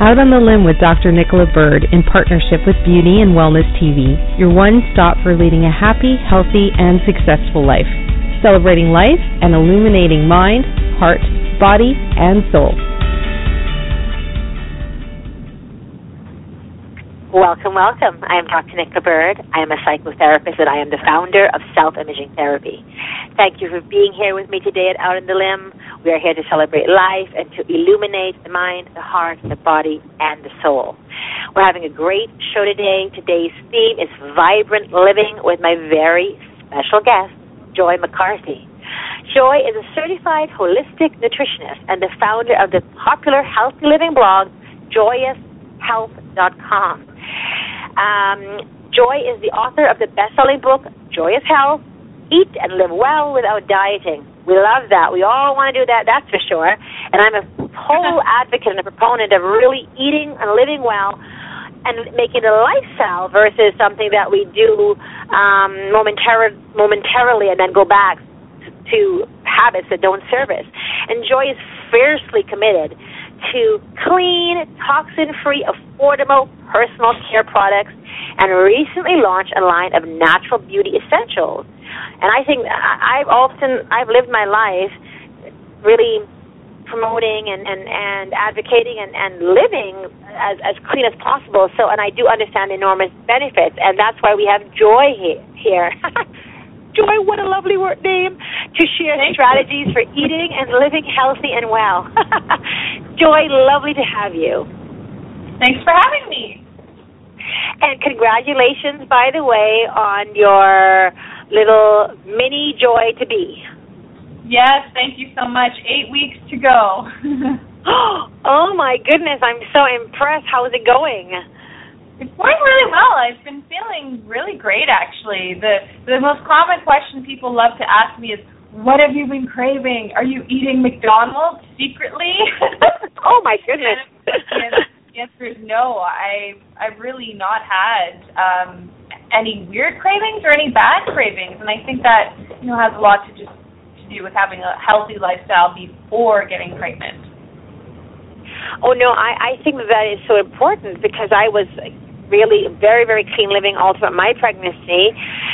Out on the Limb with Dr. Nicola Bird in partnership with Beauty and Wellness TV, your one stop for leading a happy, healthy, and successful life. Celebrating life and illuminating mind, heart, body, and soul. Welcome, welcome. I am Dr. Nicola Bird. I am a psychotherapist and I am the founder of Self-Imaging Therapy. Thank you for being here with me today at Out on the Limb. We are here to celebrate life and to illuminate the mind, the heart, the body, and the soul. We're having a great show today. Today's theme is Vibrant Living with my very special guest, Joy McCarthy. Joy is a certified holistic nutritionist and the founder of the popular healthy living blog, JoyousHealth.com. Joy is the author of the best-selling book, Joyous Health, Eat and Live Well Without Dieting. We love that. We all want to do that, that's for sure. And I'm a total advocate and a proponent of really eating and living well and making it a lifestyle versus something that we do momentarily and then go back to habits that don't serve us. And Joy is fiercely committed to clean, toxin-free, affordable personal care products and recently launched a line of natural beauty essentials. And I think I've lived my life really promoting and advocating and living as clean as possible. So, and I do understand the enormous benefits, and that's why we have Joy here. Joy, what a lovely name, to share strategies for eating and living healthy and well. Joy, lovely to have you. Thanks for having me. And congratulations, by the way, on your little mini Joy to be. Yes, thank you so much. 8 weeks to go. Oh, my goodness, I'm so impressed. How's it going? It's going really well. I've been feeling really great, actually. The most common question people love to ask me is, what have you been craving? Are you eating McDonald's secretly? Oh, my goodness. The answer is no. I've really not had any weird cravings or any bad cravings, and I think that has a lot to do with having a healthy lifestyle before getting pregnant. Oh, no, I think that is so important because I was really very, very clean living all throughout my pregnancy.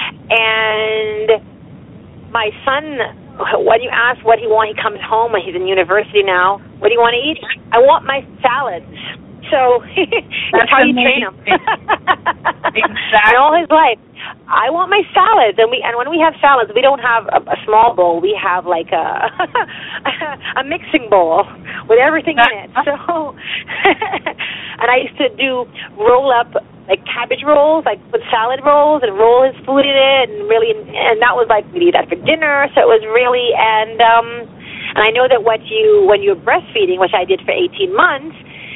And my son, when you ask what he wants, he comes home when he's in university now, what do you want to eat? I want my salads. So that's how you train him. Exactly. And all his life, I want my salads, and when we have salads, we don't have a small bowl. We have like a mixing bowl with everything in it. So, and I used to roll up like cabbage rolls, like with salad rolls, and roll his food in it, and that was like we'd eat that for dinner. So it was really, and I know that when you're breastfeeding, which I did for 18 months.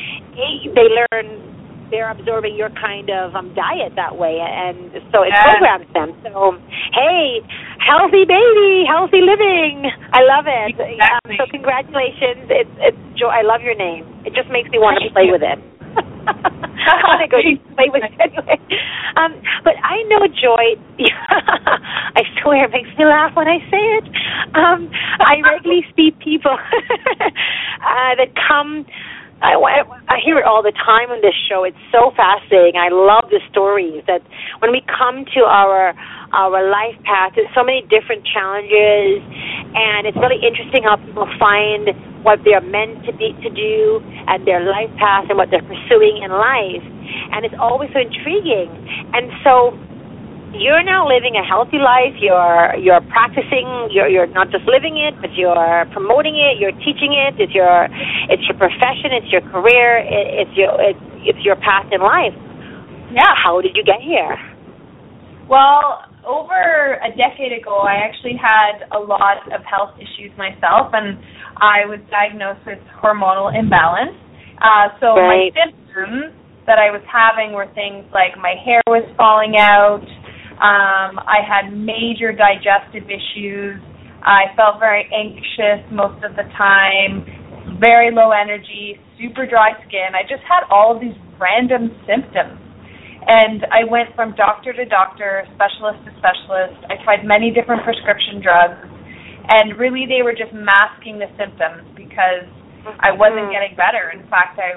They're absorbing your kind of diet that way, and so it programs them. So, hey, healthy baby, healthy living. I love it. Exactly. So congratulations. It's Joy. I love your name. It just makes me want to play with it. I want to go play with it anyway. But I know Joy. I swear it makes me laugh when I say it. I regularly see people that come. I hear it all the time on this show. It's so fascinating. I love the stories that when we come to our life path, there's so many different challenges, and it's really interesting how people find what they're meant to do and their life path and what they're pursuing in life. And it's always so intriguing. And so you're now living a healthy life. You're practicing. You're not just living it, but you're promoting it. You're teaching it. It's your profession. It's your career. It's your path in life. Yeah. How did you get here? Well, over a decade ago, I actually had a lot of health issues myself, and I was diagnosed with hormonal imbalance. So my symptoms that I was having were things like my hair was falling out. I had major digestive issues. I felt very anxious most of the time, very low energy, super dry skin. I just had all of these random symptoms. And I went from doctor to doctor, specialist to specialist. I tried many different prescription drugs. And really they were just masking the symptoms because I wasn't getting better. In fact, I was just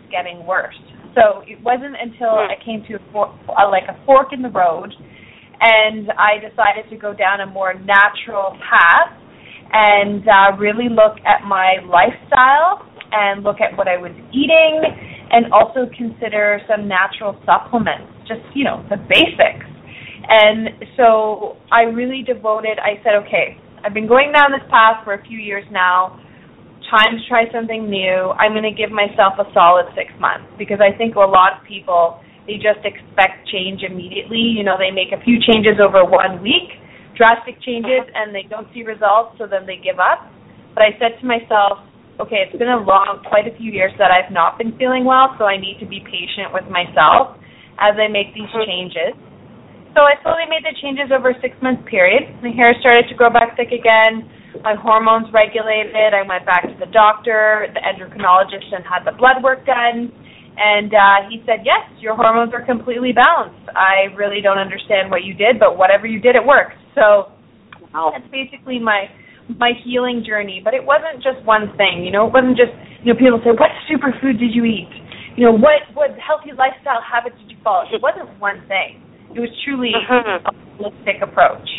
getting worse. So it wasn't until I came to a fork in the road, and I decided to go down a more natural path and really look at my lifestyle and look at what I was eating, and also consider some natural supplements, just, the basics. And so I really I said, okay, I've been going down this path for a few years now. Time to try something new. I'm going to give myself a solid 6 months, because I think a lot of people, they just expect change immediately. They make a few changes over 1 week, drastic changes, and they don't see results, so then they give up. But I said to myself, okay, it's been quite a few years that I've not been feeling well, so I need to be patient with myself as I make these changes. So I slowly made the changes over a 6-month period. My hair started to grow back thick again. My hormones regulated. I went back to the doctor, the endocrinologist, and had the blood work done. And he said, yes, your hormones are completely balanced. I really don't understand what you did, but whatever you did, it worked. So that's basically my healing journey. But it wasn't just one thing. It wasn't just, people say, what superfood did you eat? What healthy lifestyle habits did you follow? It wasn't one thing. It was truly a holistic approach.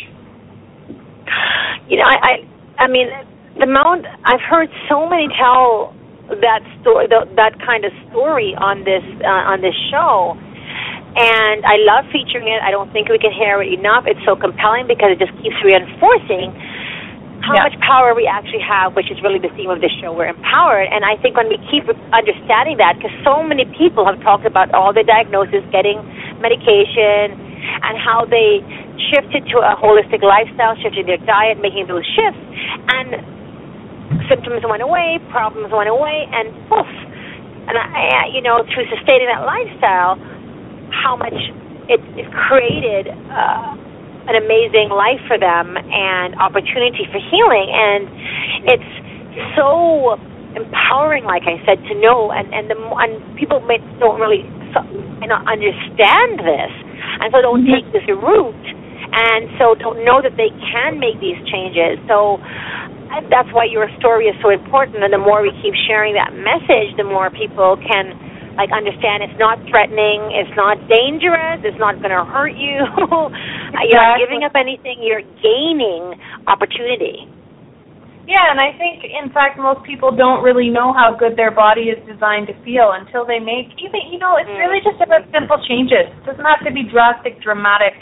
I mean, the amount I've heard so many tell that story, that kind of story on this show, and I love featuring it. I don't think we can hear it enough. It's so compelling because it just keeps reinforcing how much power we actually have, which is really the theme of this show. We're empowered, and I think when we keep understanding that, because so many people have talked about all their diagnoses, getting medication, and how they shifted to a holistic lifestyle, shifted their diet, making those shifts, and symptoms went away, problems went away, and poof. And through sustaining that lifestyle, how much it created an amazing life for them and opportunity for healing. And it's so empowering, like I said, to know, and people don't really understand this, and so don't take this route, and so don't know that they can make these changes. So that's why your story is so important, and the more we keep sharing that message, the more people can understand it's not threatening, it's not dangerous, it's not going to hurt you. You're not giving up anything, you're gaining opportunity. Yeah, and I think, in fact, most people don't really know how good their body is designed to feel until they make, it's really just about simple changes. It doesn't have to be drastic, dramatic,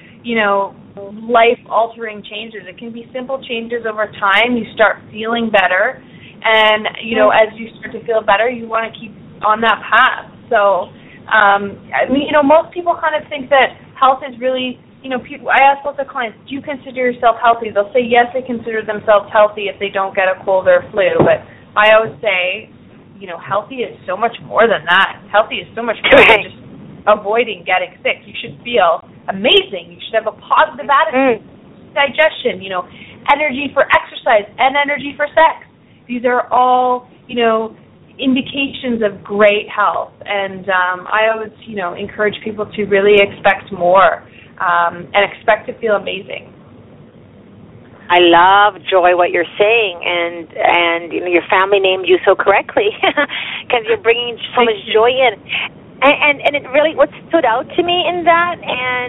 life-altering changes. It can be simple changes over time. You start feeling better, and, as you start to feel better, you want to keep on that path. So, most people kind of think that health is really, I ask lots of clients, do you consider yourself healthy? They'll say, yes, they consider themselves healthy if they don't get a cold or flu. But I always say, healthy is so much more than that. Healthy is so much more than just avoiding getting sick. You should feel amazing. You should have a positive attitude, digestion, energy for exercise and energy for sex. These are all, indications of great health. And I always, encourage people to really expect more and expect to feel amazing. I love, Joy, what you're saying, and your family named you so correctly because you're bringing so much joy in. And it really, what stood out to me in that,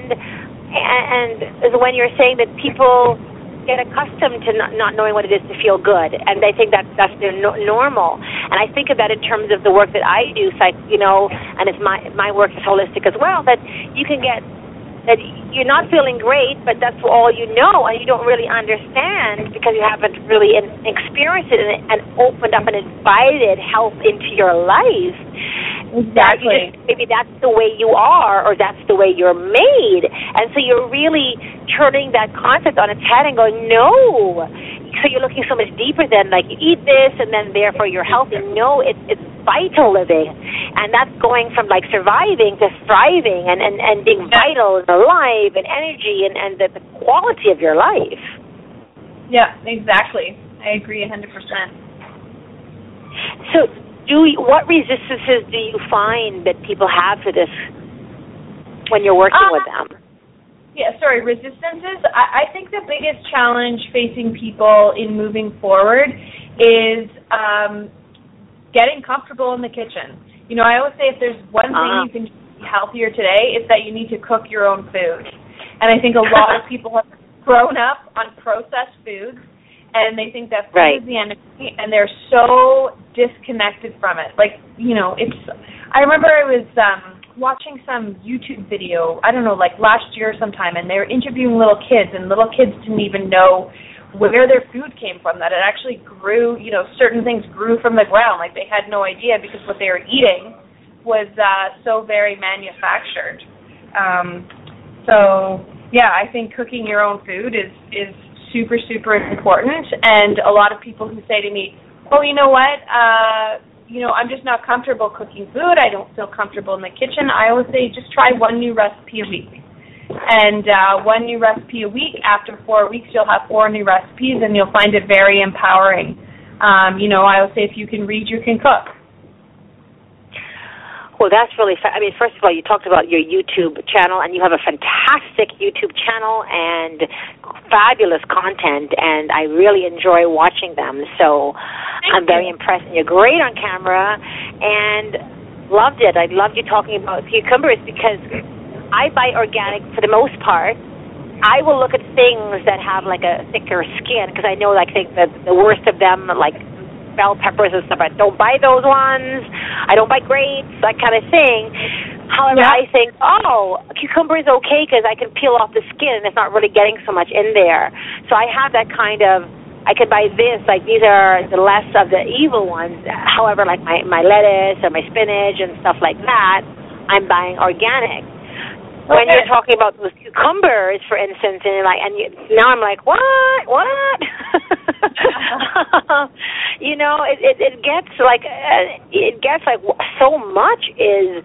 and is when you're saying that people get accustomed to not knowing what it is to feel good, and they think that's their normal. And I think of that in terms of the work that I do, and it's my work is holistic as well. That you can get that you're not feeling great, but that's all you know, and you don't really understand because you haven't really experienced it and opened up and invited health into your life. Exactly. Maybe that's the way you are, or that's the way you're made. And so you're really turning that concept on its head and going, no. So you're looking so much deeper than, you eat this and then therefore you're healthy. No, it's vital living. And that's going from, surviving to thriving and being vital and alive and energy and the quality of your life. Yeah, exactly. I agree 100%. So what resistances do you find that people have to this when you're working with them? Resistances. I think the biggest challenge facing people in moving forward is getting comfortable in the kitchen. I always say if there's one thing you can do to be healthier today, it's that you need to cook your own food. And I think a lot of people have grown up on processed foods, and they think that food is the enemy, and they're so disconnected from it. Like, I remember I was watching some YouTube video, I don't know, like last year sometime, and they were interviewing little kids, and little kids didn't even know where their food came from, that it actually grew, certain things grew from the ground. Like, they had no idea because what they were eating was so very manufactured. I think cooking your own food is super, super important. And a lot of people who say to me, oh, you know what, I'm just not comfortable cooking food. I don't feel comfortable in the kitchen. I always say just try one new recipe a week. And one new recipe a week, after 4 weeks, you'll have 4 new recipes, and you'll find it very empowering. I always say if you can read, you can cook. Well, that's really first of all, you talked about your YouTube channel, and you have a fantastic YouTube channel and fabulous content, and I really enjoy watching them. So I'm very impressed. You're great on camera, and loved it. I loved you talking about cucumbers because I buy organic for the most part. I will look at things that have like a thicker skin because I know, like, the worst of them, like bell peppers and stuff. I don't buy those ones. I don't buy grapes, that kind of thing. However, I think, cucumber is okay because I can peel off the skin and it's not really getting so much in there. So I have that kind of, I could buy this, like these are the less of the evil ones. However, like my lettuce or my spinach and stuff like that, I'm buying organic. When you're talking about those cucumbers, for instance, now I'm like, what? It gets like so much is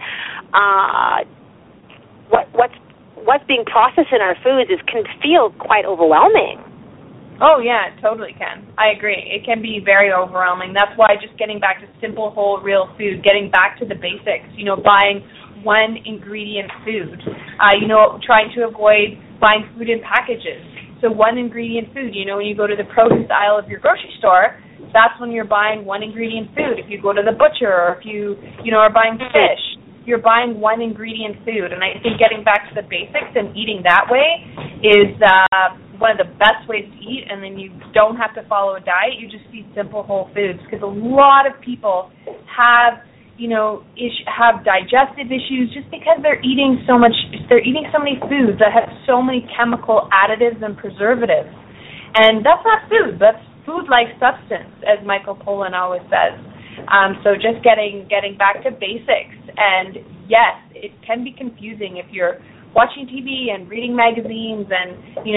what's being processed in our foods can feel quite overwhelming. Oh yeah, it totally can. I agree. It can be very overwhelming. That's why just getting back to simple, whole, real food, getting back to the basics. Buying one ingredient food. Trying to avoid buying food in packages. So one ingredient food, when you go to the produce aisle of your grocery store, that's when you're buying one ingredient food. If you go to the butcher or if you are buying fish, you're buying one ingredient food. And I think getting back to the basics and eating that way is one of the best ways to eat, and then you don't have to follow a diet. You just eat simple whole foods because a lot of people have digestive issues just because they're eating so many foods that have so many chemical additives and preservatives. And that's not food. That's food-like substance, as Michael Pollan always says. So just getting back to basics. And yes, it can be confusing if you're watching TV and reading magazines and,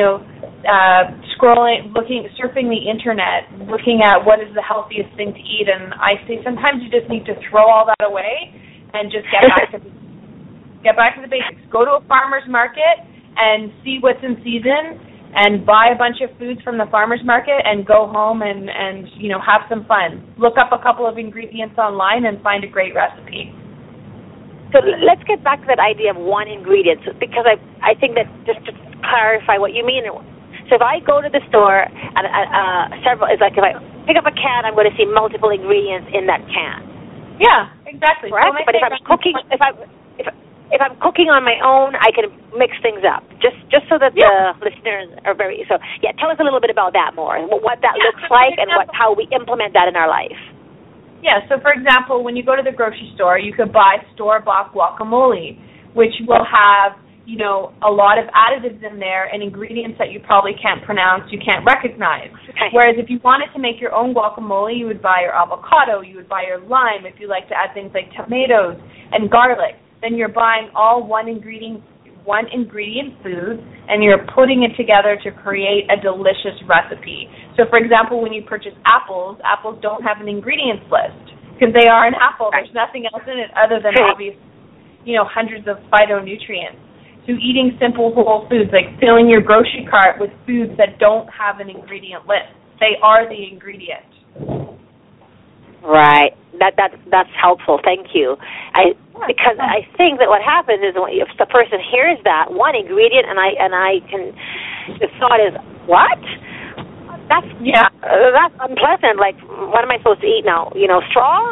surfing the internet, looking at what is the healthiest thing to eat. And I say sometimes you just need to throw all that away and just get back to the basics. Go to a farmer's market and see what's in season and buy a bunch of foods from the farmer's market and go home and have some fun. Look up a couple of ingredients online and find a great recipe. So let's get back to that idea of one ingredient, because I think that just to clarify what you mean. So if I go to the store and it's like if I pick up a can, I'm going to see multiple ingredients in that can. Yeah, exactly. Correct. But if I'm cooking, if I'm cooking on my own, I can mix things up. Just so that the listeners are tell us a little bit about that more. What that looks like and how we implement that in our life. Yeah, so for example, when you go to the grocery store, you could buy store-bought guacamole, which will have, a lot of additives in there and ingredients that you probably can't pronounce, you can't recognize. Okay. Whereas if you wanted to make your own guacamole, you would buy your avocado, you would buy your lime, if you like to add things like tomatoes and garlic. Then you're buying all one ingredient food, and you're putting it together to create a delicious recipe. So, for example, when you purchase apples don't have an ingredients list because they are an apple. There's nothing else in it other than obvious, hundreds of phytonutrients. So eating simple whole foods, like filling your grocery cart with foods that don't have an ingredient list. They are the ingredient. Right. That's helpful. Thank you. Because I think that what happens is if the person hears that one ingredient, the thought is, what? That's unpleasant. Like, what am I supposed to eat now? Straw?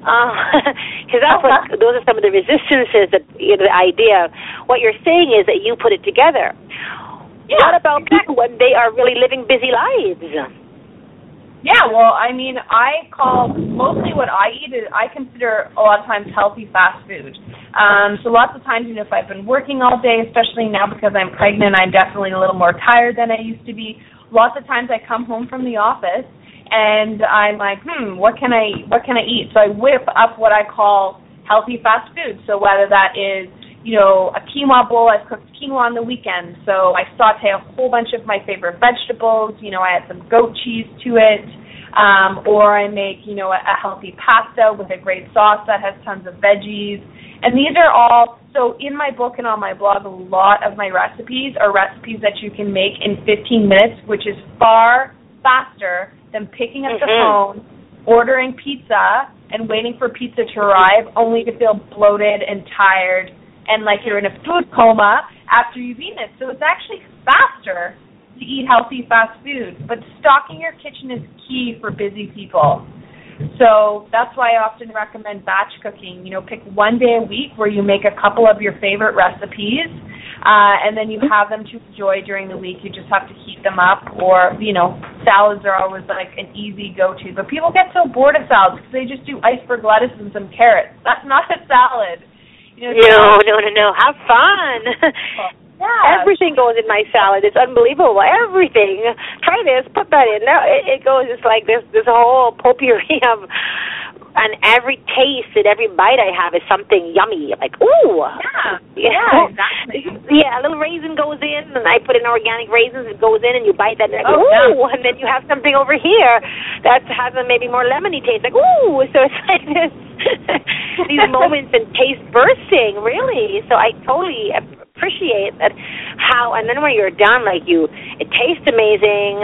Because those are some of the resistances that the idea. What you're saying is that you put it together. Yeah, what about people when they are really living busy lives? Yeah, well, I mean, I call mostly what I eat is I consider a lot of times healthy fast food. So lots of times, if I've been working all day, especially now because I'm pregnant, I'm definitely a little more tired than I used to be. Lots of times I come home from the office and I'm like, what can I eat? So I whip up what I call healthy fast food. So whether that is, a quinoa bowl, I've cooked quinoa on the weekend, so I saute a whole bunch of my favorite vegetables, I add some goat cheese to it, or I make, a healthy pasta with a great sauce that has tons of veggies. And these are all, so in my book and on my blog, a lot of my recipes are recipes that you can make in 15 minutes, which is far faster than picking up the phone, ordering pizza, and waiting for pizza to arrive, only to feel bloated and tired and like you're in a food coma after you've eaten it. So it's actually faster to eat healthy fast food. But stocking your kitchen is key for busy people. So that's why I often recommend batch cooking. Pick one day a week where you make a couple of your favorite recipes, and then you have them to enjoy during the week. You just have to heat them up, or, salads are always like an easy go-to. But people get so bored of salads because they just do iceberg lettuce and some carrots. That's not a salad. No. Have fun. Yeah. Everything goes in my salad. It's unbelievable. Everything. Try this. Put that in. No, it goes. It's like this whole potpourri of, and every taste and every bite I have is something yummy. Like, ooh. Yeah, exactly. Yeah, a little raisin goes in, and I put in organic raisins. It goes in, and you bite that, and like, and then you have something over here that has a maybe more lemony taste. Like, ooh. So it's like this. These moments and taste bursting, really. So I totally appreciate that. How, and then when you're done, it tastes amazing.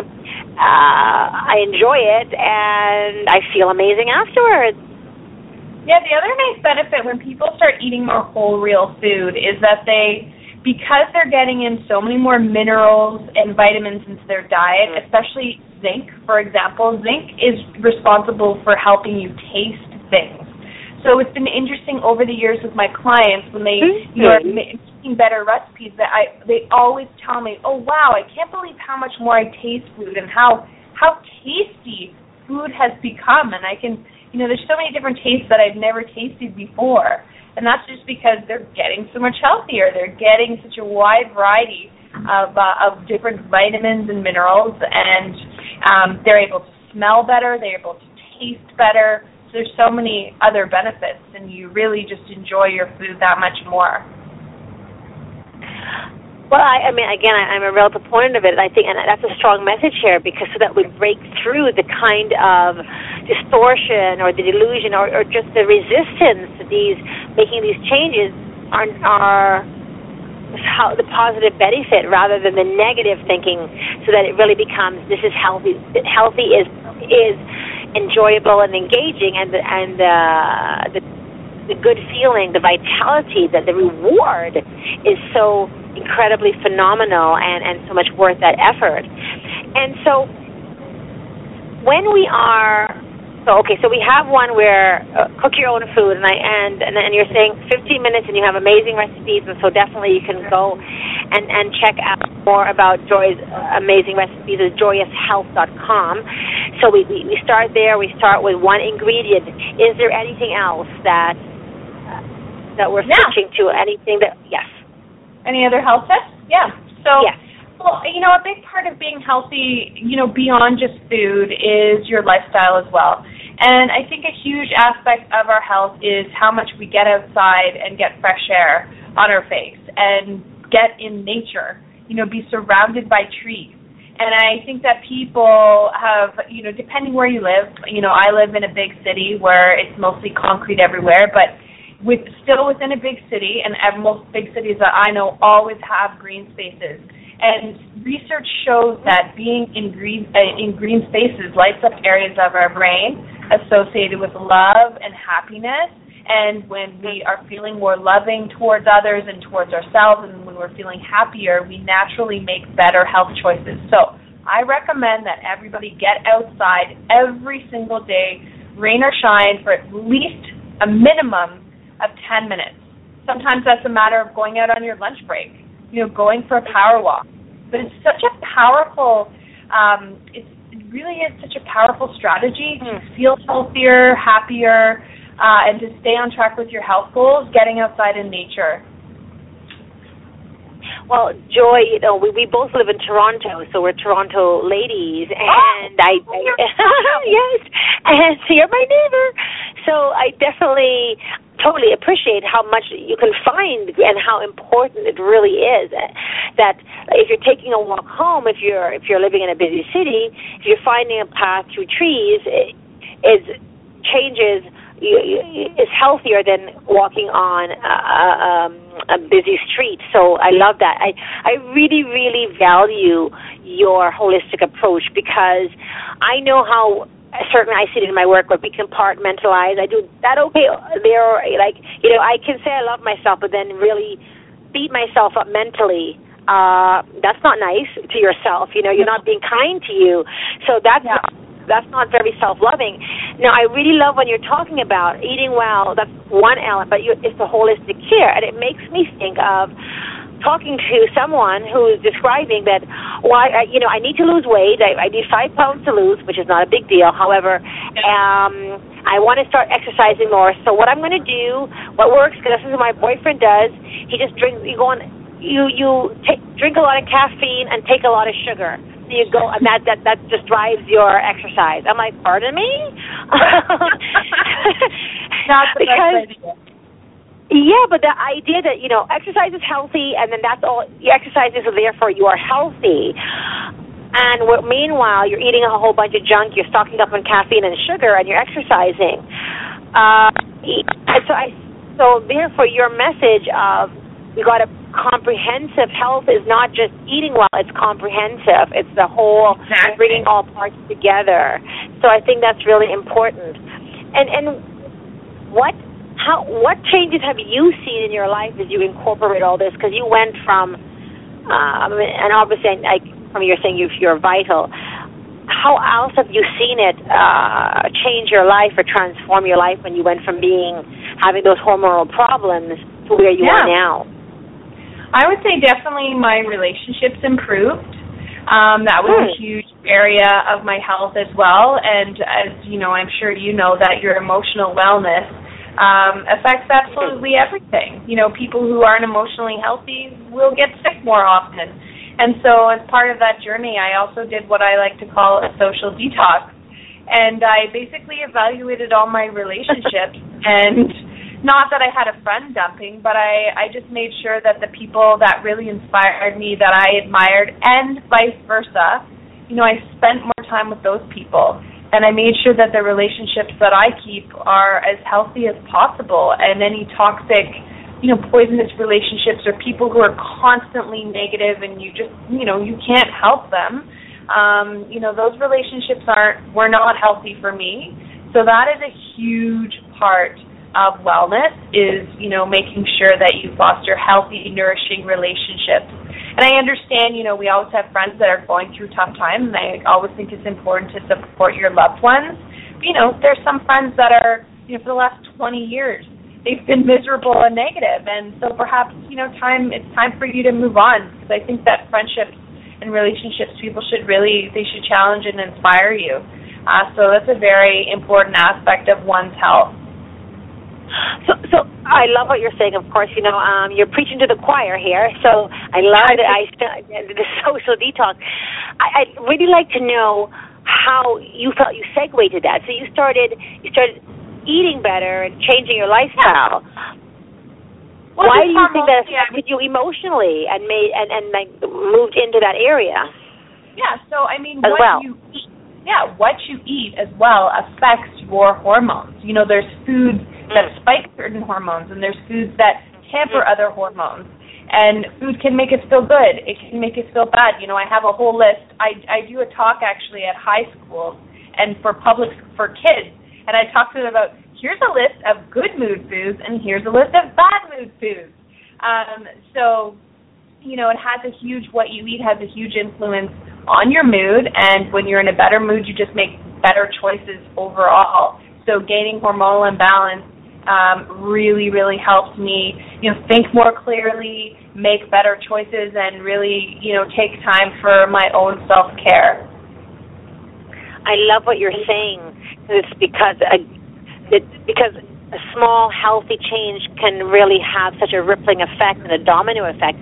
I enjoy it, and I feel amazing afterwards. Yeah, the other nice benefit when people start eating more whole, real food is that because they're getting in so many more minerals and vitamins into their diet, especially zinc, for example. Zinc is responsible for helping you taste things. So it's been interesting over the years with my clients when they are making better recipes that they always tell me, oh, wow, I can't believe how much more I taste food and how tasty food has become. And I can, there's so many different tastes that I've never tasted before. And that's just because they're getting so much healthier. They're getting such a wide variety of different vitamins and minerals, and they're able to smell better. They're able to taste better. There's so many other benefits, and you really just enjoy your food that much more. Well, I mean, again, I'm a real proponent of it, and I think, and that's a strong message here, because so that we break through the kind of distortion or the delusion or just the resistance to making these changes are the positive benefit rather than the negative thinking, so that it really becomes, this is healthy. Healthy is enjoyable and engaging, and the good feeling, the vitality, that the reward is so incredibly phenomenal and so much worth that effort. And so when we are, so we have one where cook your own food, and then you're saying 15 minutes and you have amazing recipes, and so definitely you can go and check out more about Joy's amazing recipes at joyoushealth.com. So we start there. We start with one ingredient. Is there anything else that we're switching to? Anything that, yes. Any other health tips? Yeah. So, yes. Well, a big part of being healthy, beyond just food, is your lifestyle as well. And I think a huge aspect of our health is how much we get outside and get fresh air on our face and get in nature, be surrounded by trees. And I think that people have, depending where you live, I live in a big city where it's mostly concrete everywhere, but still within a big city, and most big cities that I know always have green spaces. And research shows that being in green spaces lights up areas of our brain associated with love and happiness. And when we are feeling more loving towards others and towards ourselves, and when we're feeling happier, we naturally make better health choices. So I recommend that everybody get outside every single day, rain or shine, for at least a minimum of 10 minutes. Sometimes that's a matter of going out on your lunch break, going for a power walk. But it's such a powerful, it really is such a powerful strategy to feel healthier, happier, and to stay on track with your health goals, getting outside in nature. Well, Joy, we both live in Toronto, so we're Toronto ladies, and yes, and so you're my neighbor. So I definitely totally appreciate how much you can find and how important it really is. That if you're taking a walk home, if you're living in a busy city, if you're finding a path through trees, it changes. Is healthier than walking on a busy street. So I love that. I really, really value your holistic approach because I know how, certainly I see it in my work where we compartmentalize. I do that okay. I can say I love myself, but then really beat myself up mentally. That's not nice to yourself. You're not being kind to you. So that's not very self-loving. Now, I really love when you're talking about eating well. That's one element, but it's the holistic care. And it makes me think of talking to someone who's describing that, I need to lose weight. I need 5 pounds to lose, which is not a big deal. However, I want to start exercising more. So what I'm going to do, what works, because this is what my boyfriend does, he just drinks, drink a lot of caffeine and take a lot of sugar. You go, and that just drives your exercise. I'm like, pardon me? Not the best idea. Yeah, but the idea that, exercise is healthy, and then that's all, your exercises are there for you are healthy. And meanwhile, you're eating a whole bunch of junk, you're stocking up on caffeine and sugar, and you're exercising. So therefore, your message of we got a comprehensive health is not just eating well, it's comprehensive. It's the whole, bringing all parts together. So I think that's really important. And what changes have you seen in your life as you incorporate all this? Because you went from, and obviously, from you're saying you're vital. How else have you seen it change your life or transform your life when you went from having those hormonal problems to where you are now? I would say definitely my relationships improved. That was a huge area of my health as well. And as you know, I'm sure you know that your emotional wellness affects absolutely everything. People who aren't emotionally healthy will get sick more often. And so as part of that journey, I also did what I like to call a social detox. And I basically evaluated all my relationships and not that I had a friend dumping, but I just made sure that the people that really inspired me, that I admired, and vice versa, I spent more time with those people. And I made sure that the relationships that I keep are as healthy as possible. And any toxic, poisonous relationships or people who are constantly negative and you just, you can't help them, those relationships were not healthy for me. So that is a huge part of wellness is, making sure that you foster healthy, nourishing relationships. And I understand, we always have friends that are going through tough times, and I always think it's important to support your loved ones. But, there's some friends that are, for the last 20 years, they've been miserable and negative, and so perhaps, it's time for you to move on, because I think that friendships and relationships, people should challenge and inspire you. So that's a very important aspect of one's health. So I love what you're saying. Of course, you're preaching to the choir here. So I love the social detox. I'd really like to know how you felt you segued to that. So you started eating better and changing your lifestyle. Well, why do you think that affected you emotionally and moved into that area? Yeah. So what you eat as well affects your hormones. There's foods that spike certain hormones, and there's foods that tamper other hormones. And food can make us feel good. It can make us feel bad. I have a whole list. I do a talk actually at high school and for kids, and I talk to them about here's a list of good mood foods and here's a list of bad mood foods. What you eat has a huge influence on your mood, and when you're in a better mood, you just make better choices overall. So gaining hormonal imbalance really, really helped me, think more clearly, make better choices, and really, take time for my own self-care. I love what you're saying. It's because a small, healthy change can really have such a rippling effect and a domino effect.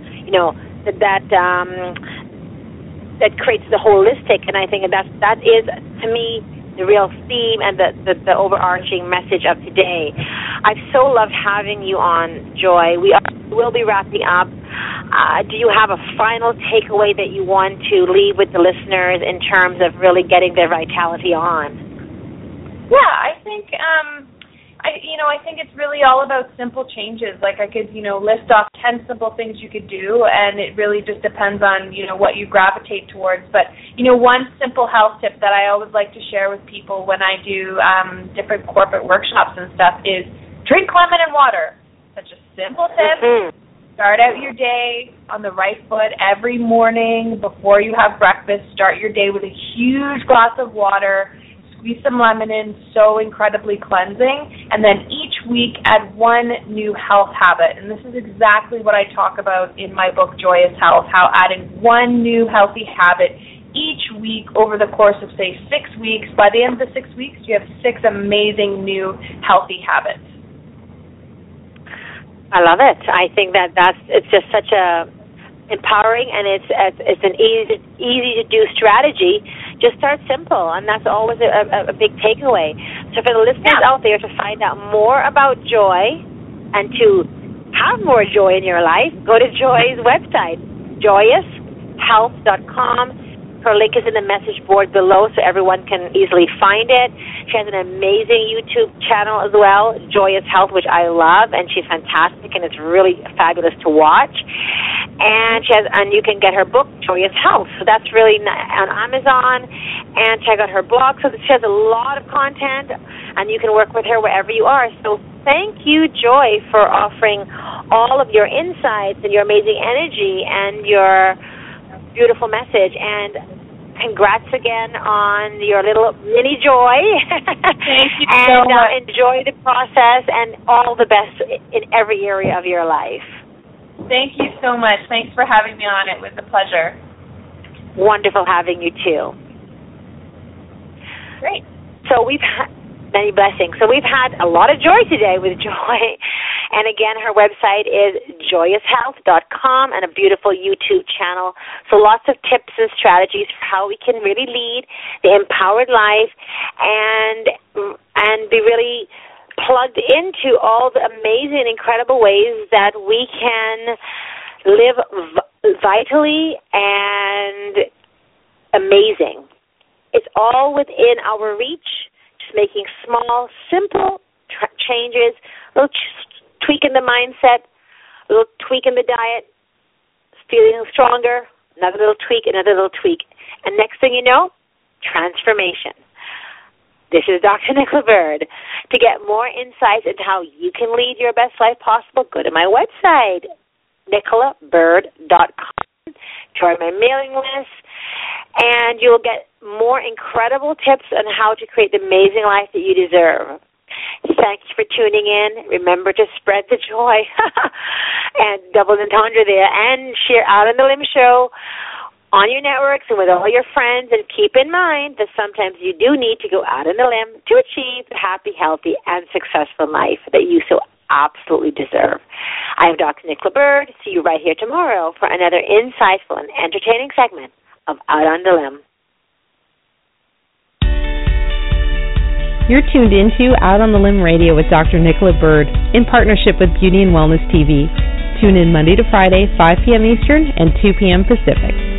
That creates the holistic, and I think that is, to me, the real theme and the overarching message of today. I've so loved having you on, Joy. We will be wrapping up. Do you have a final takeaway that you want to leave with the listeners in terms of really getting their vitality on? Yeah, I think I think it's really all about simple changes. Like I could, list off 10 simple things you could do, and it really just depends on, what you gravitate towards. But, one simple health tip that I always like to share with people when I do different corporate workshops and stuff is drink lemon and water. Such a simple tip. Mm-hmm. Start out your day on the right foot every morning before you have breakfast. Start your day with a huge glass of water. Squeeze some lemon in, so incredibly cleansing. And then each week add one new health habit. And this is exactly what I talk about in my book, Joyous Health, how adding one new healthy habit each week over the course of, say, 6 weeks. By the end of the 6 weeks, you have 6 amazing new healthy habits. I love it. I think it's just such a empowering, and it's an easy to do strategy. Just start simple, and that's always a big takeaway. So for the listeners out there to find out more about Joy and to have more joy in your life, go to Joy's website, joyoushealth.com. Her link is in the message board below so everyone can easily find it. She has an amazing YouTube channel as well, Joyous Health, which I love, and she's fantastic, and it's really fabulous to watch. And you can get her book, Joyous Health. So that's really on Amazon. And check out her blog. So she has a lot of content, and you can work with her wherever you are. So thank you, Joy, for offering all of your insights and your amazing energy and your beautiful message, and congrats again on your little mini Joy. Thank you so much. Enjoy the process, and all the best in every area of your life. Thank you so much. Thanks for having me on. It was a pleasure. Wonderful having you too. Great. So we've had many blessings. So we've had a lot of joy today with Joy. And again, her website is joyoushealth.com and a beautiful YouTube channel. So lots of tips and strategies for how we can really lead the empowered life and be really plugged into all the amazing, incredible ways that we can live vitally and amazing. It's all within our reach, just making small, simple changes, little tweak in the mindset, a little tweak in the diet, feeling stronger, another little tweak. And next thing you know, transformation. This is Dr. Nicola Bird. To get more insights into how you can lead your best life possible, go to my website, nicolabird.com. Join my mailing list, and you'll get more incredible tips on how to create the amazing life that you deserve. Thank you for tuning in. Remember to spread the joy and double entendre there, and share Out on the Limb show on your networks and with all your friends. And keep in mind that sometimes you do need to go out on the limb to achieve the happy, healthy, and successful life that you so absolutely deserve. I am Dr. Nicola Bird. See you right here tomorrow for another insightful and entertaining segment of Out on the Limb. You're tuned into Out on the Limb Radio with Dr. Nicola Bird in partnership with Beauty and Wellness TV. Tune in Monday to Friday, 5 p.m. Eastern and 2 p.m. Pacific.